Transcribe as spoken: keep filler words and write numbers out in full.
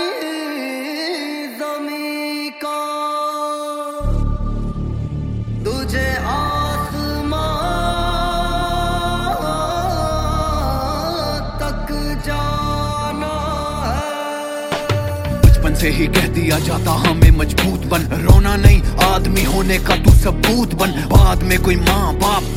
ज़मीं का तुझे आसमां तक जाना है। बचपन से ही कह दिया जाता हमें मजबूत बन, रोना नहीं आदमी होने का तू सबूत बन। बाद में कोई माँ बाप